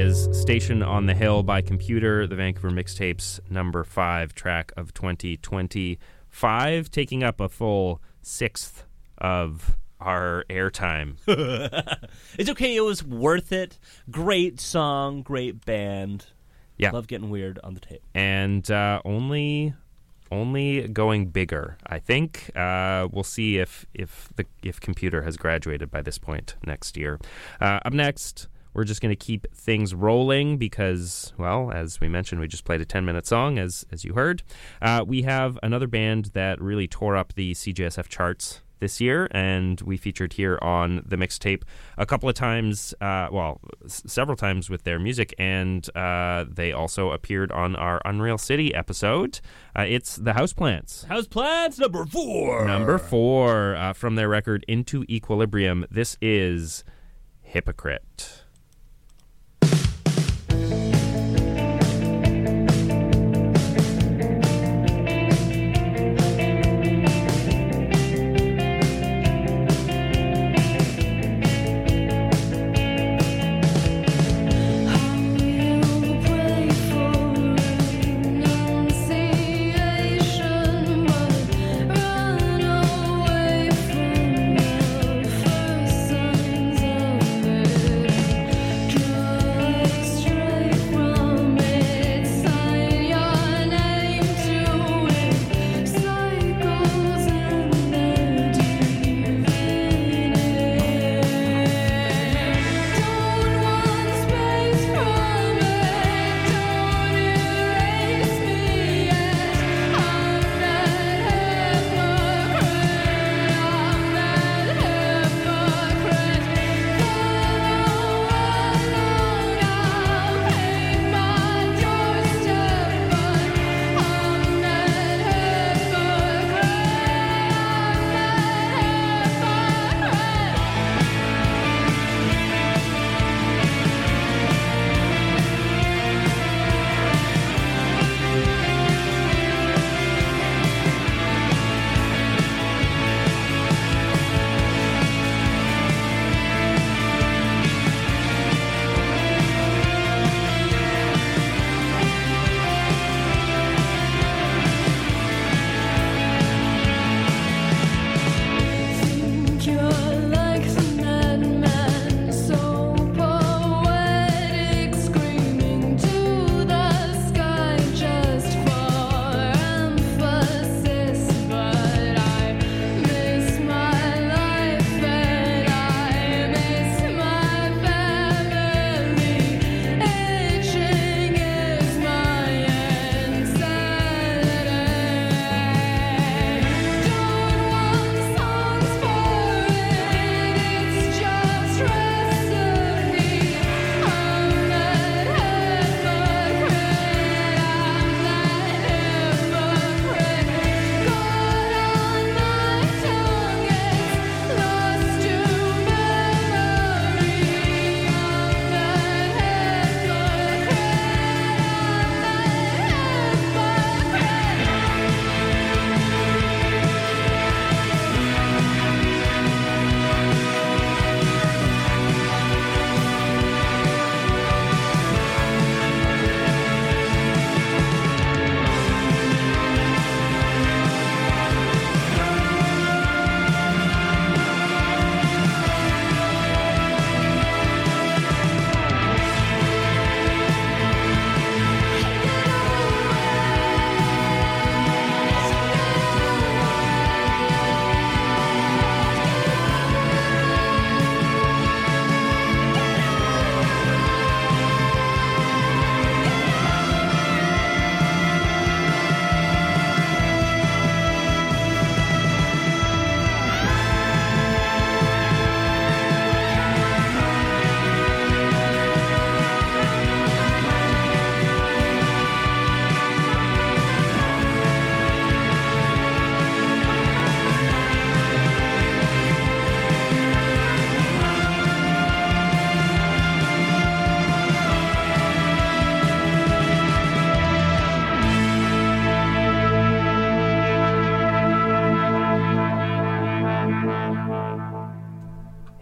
is Station on the Hill by Computer, the Vancouver Mixtapes number 5 track of 2025, taking up a full sixth of our airtime. It's okay. It was worth it. Great song, great band. Yeah. Love getting weird on the tape. And only going bigger, I think. We'll see if Computer has graduated by this point next year. Up next, we're just going to keep things rolling because, well, as we mentioned, we just played a 10-minute song, as you heard. We have another band that really tore up the CJSF charts this year, and we featured here on the mixtape a couple of times, several times with their music, and they also appeared on our Unreal City episode. It's the Houseplants. Houseplants number 4. Number 4 from their record Into Equilibrium. This is Hypocrite.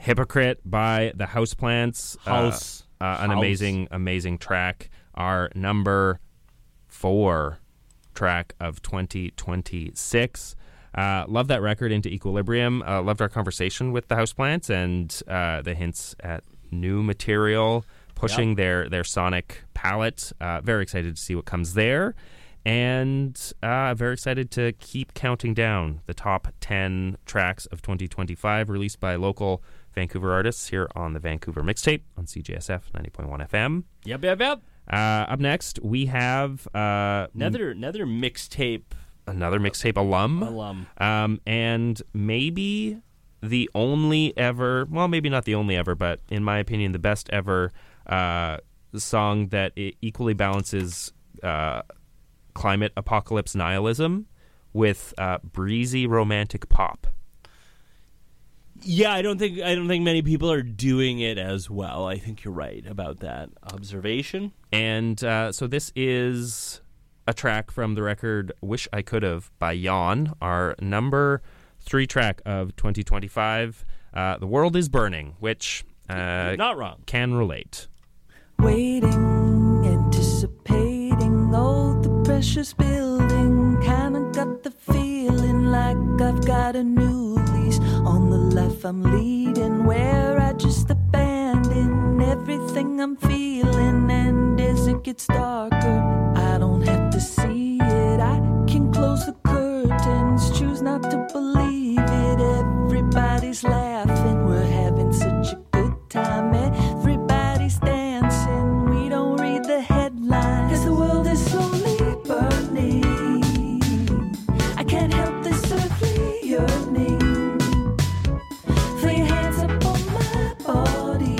Hypocrite by the Houseplants. An amazing track. Our number 4 track of 2026. Love that record, Into Equilibrium. Loved our conversation with the Houseplants and the hints at new material, pushing their sonic palette. Very excited to see what comes there. And very excited to keep counting down the top 10 tracks of 2025 released by local Vancouver artists here on the Vancouver Mixtape on CJSF 90.1 FM. Yep. Up next, we have Another mixtape. Another mixtape alum. And maybe the only ever, well, maybe not the only ever, but in my opinion, the best ever song that equally balances climate apocalypse nihilism with breezy romantic pop. Yeah, I don't think many people are doing it as well. I think you're right about that observation. And so this is a track from the record Wish I Could've by Yawn, our number 3 track of 2025. The World is Burning, which not wrong. Can relate. Waiting, anticipating, oh, the pressure's building. Kinda got the feeling like I've got a new lease on the life I'm leading, where I just abandon everything I'm feeling. And as it gets darker, I don't have to see it. I can close the curtains, choose not to believe it. Everybody's laughing, we're having such a good time. Everybody's dancing, we don't read the headlines, 'cause the world is slowly burning. I can't help this earthly yearning. Throw your hands up on my body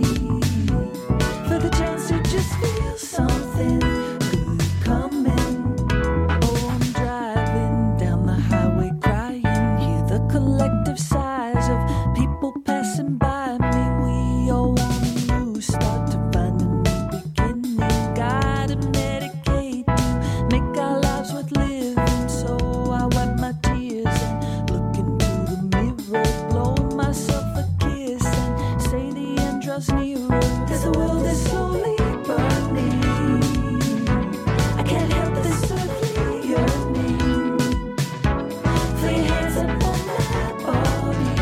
for the chance to just feel something good coming. Oh, I'm driving down the highway crying, hear the collective sighs of people passing by me. We all want a new start, to find a new beginning. Gotta medicate to make our lives worth living. So I wipe my tears and look into the mirror, blow myself a kiss and say the end draws nearer. 'Cause the world is slowly burning. I can't help this earthly yearning. Throw your hands up on my body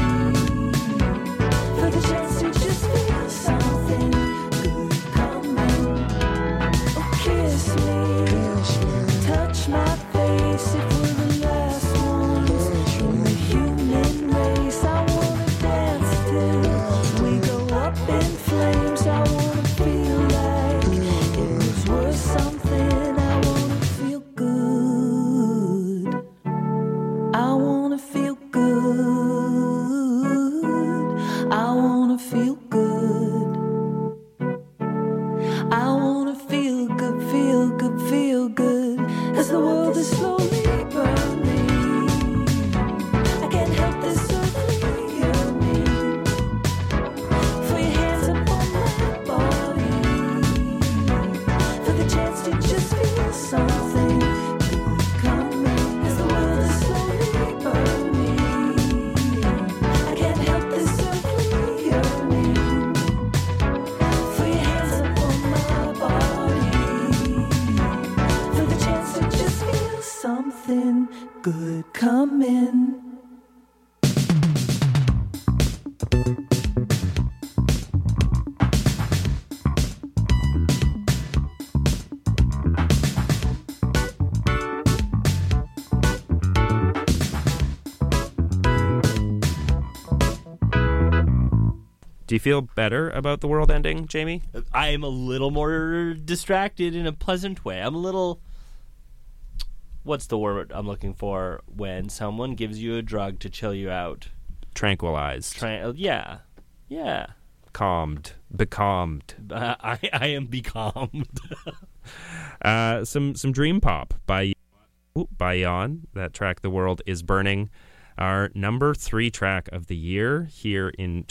for the chance to just feel something good coming. Oh, kiss me, touch my face if we're the last ones in the human race. I wanna dance till we go up in flames. I wanna feel like it was worth something. I wanna feel good. I wanna feel good. I wanna feel good. I wanna feel good, feel good, feel good. 'Cause the world is slowly burning. I can't help this earthly yearning. Throw your hands up on my body for the chance to just feel something good coming. 'Cause the world is slowly burning. I can't help this earthly yearning. Throw your hands up on my body for the chance to just feel something good coming. Do you feel better about the world ending, Jamie? I am a little more distracted in a pleasant way. I'm a little... What's the word I'm looking for when someone gives you a drug to chill you out? Tranquilized. Yeah. Calmed. Becalmed. I am becalmed. Some dream pop by Yawn. That track, The World is Burning. Our number 3 track of the year here in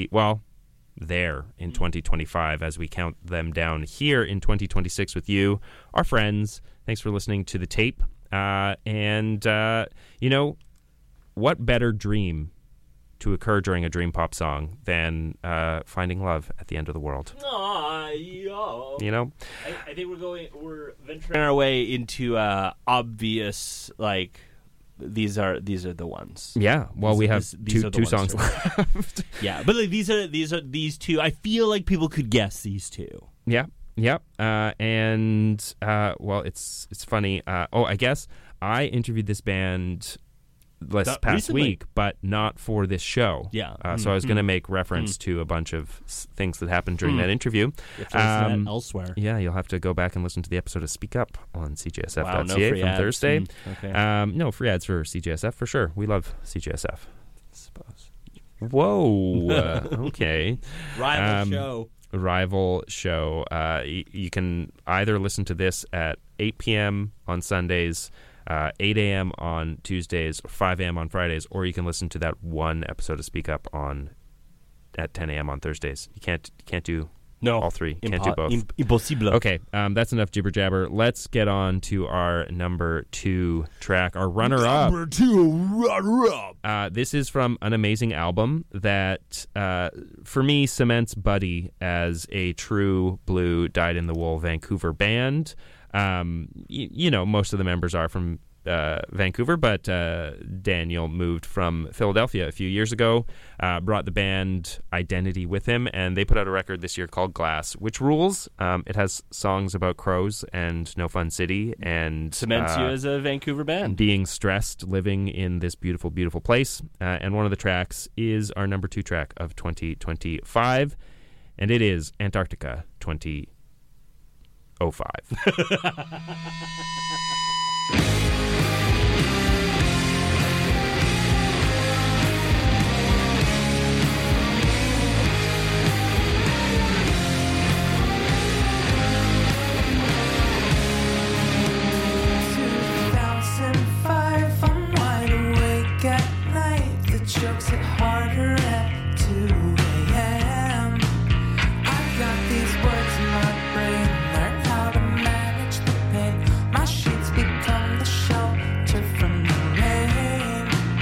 2025 as we count them down here in 2026 with you, our friends. Thanks for listening to the tape. And what better dream to occur during a dream pop song than finding love at the end of the world. You know? I think we're venturing our way into obvious, like, these are the ones. Yeah. Well, we have these are the two ones songs left. Yeah, but like, these two. I feel like people could guess these two. Yeah. Yep. Well, it's funny. I guess I interviewed this band past recently. week, but not for this show. Yeah. So I was going to make reference to a bunch of things that happened during that interview. You have to listen to that elsewhere. Yeah, you'll have to go back and listen to the episode of Speak Up on CJSF.ca Wow, no free from ads. Thursday. Okay. No free ads for CJSF for sure. We love CJSF. I suppose. Whoa. Okay. Rival show. You can either listen to this at 8 p.m. on Sundays, 8 a.m. on Tuesdays, or 5 a.m. on Fridays, or you can listen to that one episode of Speak Up at 10 a.m. on Thursdays. You can't do all three. Can't do both. Impossible. Okay, that's enough jibber jabber. Let's get on to our number 2 track, our runner-up. Number 2, runner-up. This is from an amazing album that, for me, cements Buddy as a true blue, dyed-in-the-wool Vancouver band. You know, most of the members are from Vancouver, but Daniel moved from Philadelphia a few years ago, brought the band identity with him, and they put out a record this year called Glass, which rules. It has songs about crows and No Fun City, and cements you as a Vancouver band. Being stressed, living in this beautiful, beautiful place. And one of the tracks is our number 2 track of 2025, and it is Antarctica 2005. Jokes hit harder at 2 a.m. I've got these words in my brain, learn how to manage the pain. My sheets become the shelter from the rain.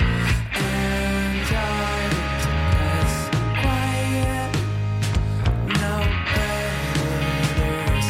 Antarctica's quiet, no predators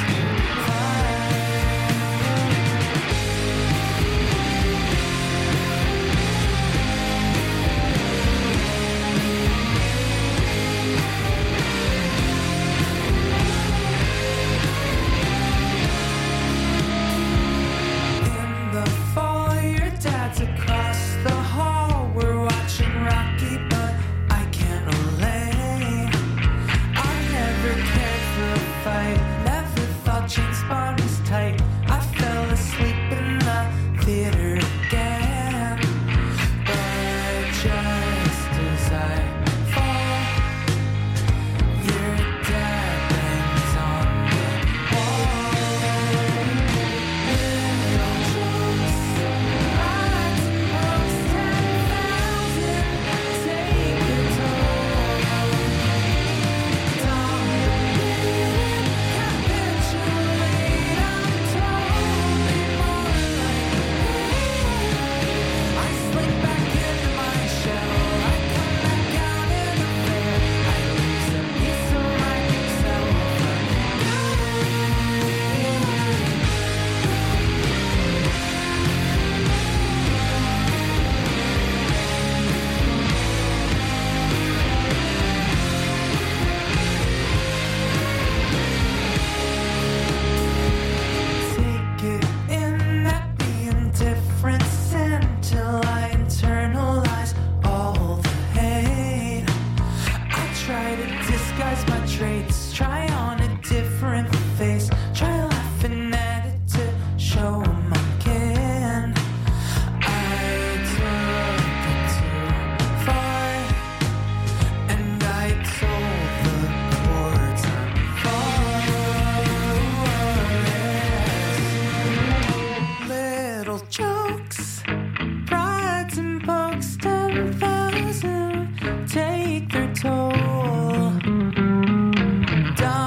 across the hall, we're watching Rocky, but I can't relate. I never cared for a fight, never thought James Bond was tight. I fell asleep in the theater again, but just as I fall, your dad bangs on the wall. Little jokes, prides and pokes, 10,000 take their toll. Down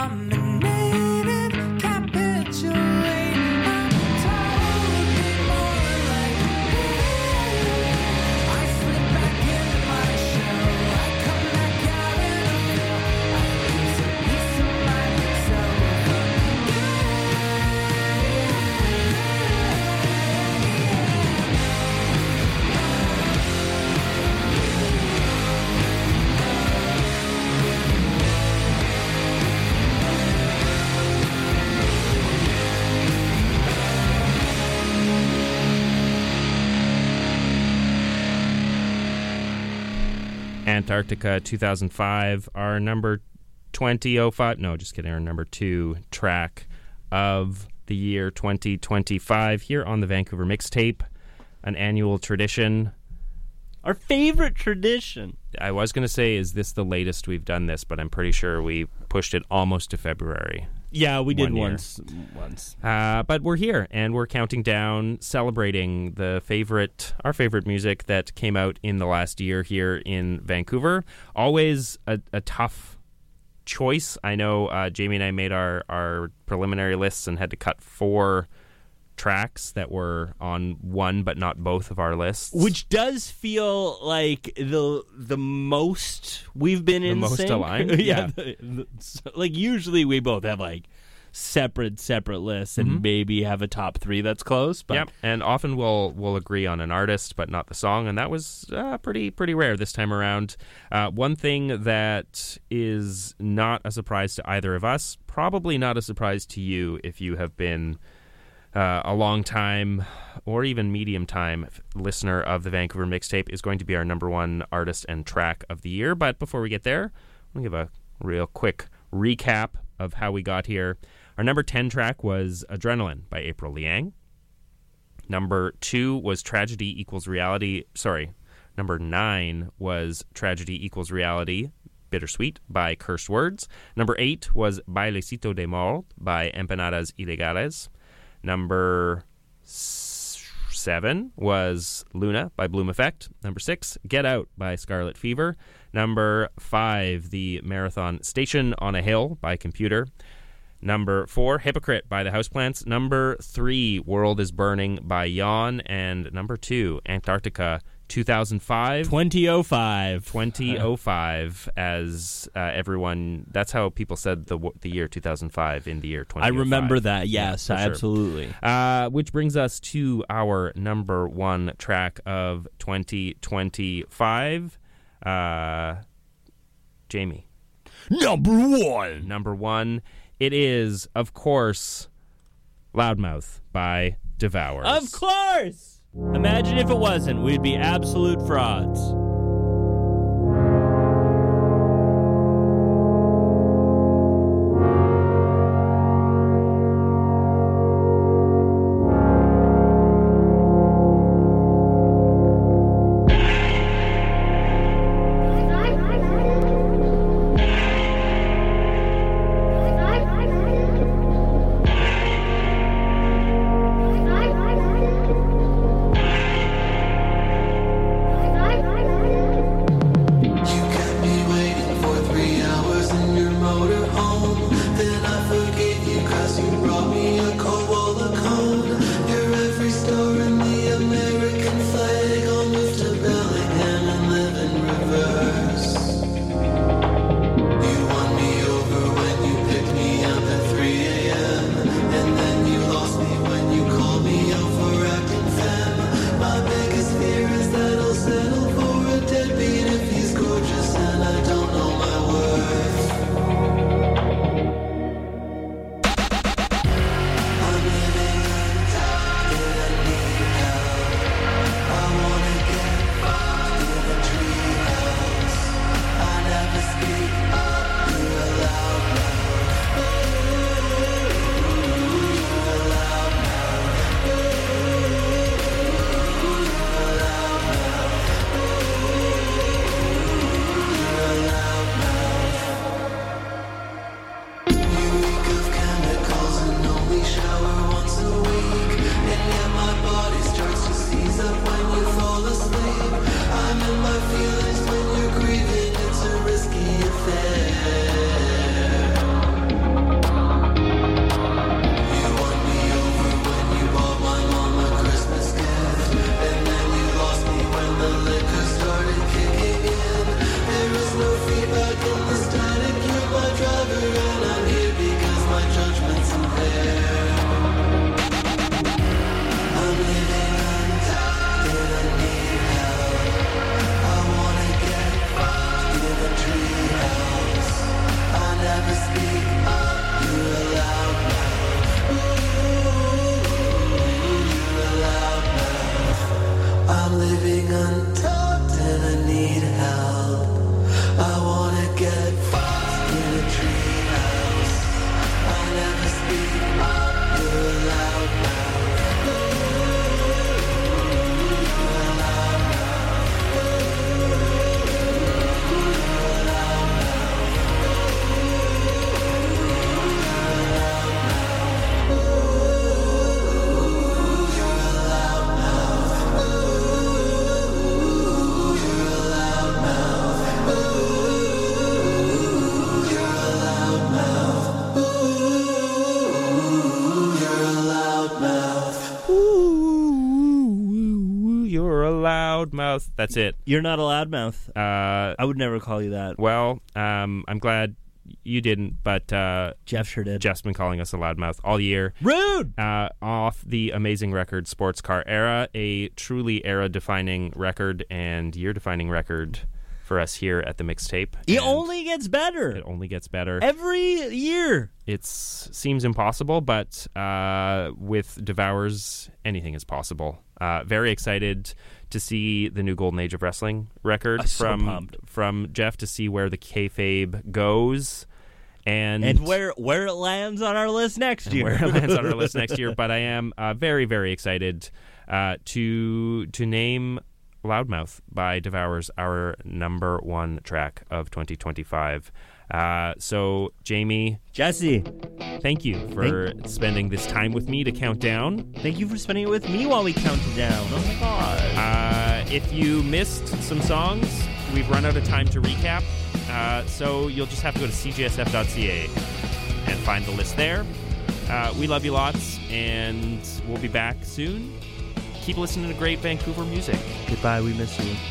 Antarctica 2005. Our number 2005, no, just kidding, our number 2 track of the year 2025 here on the Vancouver Mixtape, an annual tradition. Our favorite tradition. I was going to say, is this the latest we've done this, but I'm pretty sure we pushed it almost to February. Yeah, we did 1 year. once. But we're here, and we're counting down, celebrating our favorite music that came out in the last year here in Vancouver. Always a tough choice. I know Jamie and I made our preliminary lists and had to cut 4 tracks that were on one but not both of our lists, which does feel like the most we've been in most sync. aligned. Yeah, like usually we both have like separate lists and maybe have a top 3 that's close. But yep, and often we'll agree on an artist but not the song, and that was pretty rare this time around. One thing that is not a surprise to either of us, probably not a surprise to you if you have been a long time or even medium time listener of the Vancouver Mixtape, is going to be our number 1 artist and track of the year. But before we get there, I'm going to give a real quick recap of how we got here. Our number 10 track was Adrenaline by April Liang. Number 2 was Tragedy Equals Reality. Sorry, number 9 was Tragedy Equals Reality, Bittersweet by Cursed Words. Number 8 was Bailecito de Mort by Empanadas Ilegales. Number 7 was Luna by Bloom Effect. Number 6, Get Out by Scarlet Fever. Number 5, The Marathon Station on a Hill by Computer. Number 4, Hypocrite by The Houseplants. Number 3, World is Burning by Yawn. And number 2, Antarctica 2005. 2005, as everyone, that's how people said the year 2005 in the year 2005. I remember that, yes, sure. absolutely. Which brings us to our number 1 track of 2025. Jamie. Number one. It is, of course, Loudmouth by Devours. Of course! Imagine if it wasn't. We'd be absolute frauds. loudmouth. That's it. You're not a loudmouth. I would never call you that. Well, I'm glad you didn't, but Jeff sure did. Jeff's been calling us a loudmouth all year. Rude! Off the Amazing Record Sports Car Era, a truly era-defining record and year-defining record for us here at the Mixtape. It only gets better. It only gets better. Every year. It seems impossible, but with Devours, anything is possible. Very excited to see the new Golden Age of Wrestling record from Jeff, to see where the kayfabe goes. And where it lands on our list next year. But I am very, very excited to name Loudmouth by Devours our number one track of 2025. So, Jamie. Jesse. Thank you for spending this time with me to count down. Thank you for spending it with me while we counted down. Oh, my God. If you missed some songs, we've run out of time to recap. So you'll just have to go to cgsf.ca and find the list there. We love you lots, and we'll be back soon. Keep listening to great Vancouver music. Goodbye, we miss you.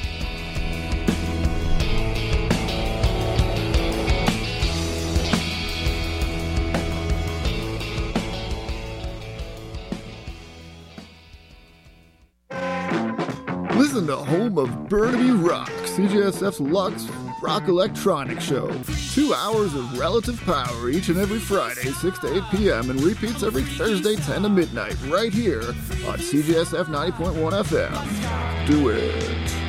Listen to Home of Burnaby Rock, CJSF's Lux Rock Electronic Show. 2 hours of relative power each and every Friday, 6 to 8 p.m. and repeats every Thursday, 10 to midnight, right here on CJSF 90.1 FM. Do it.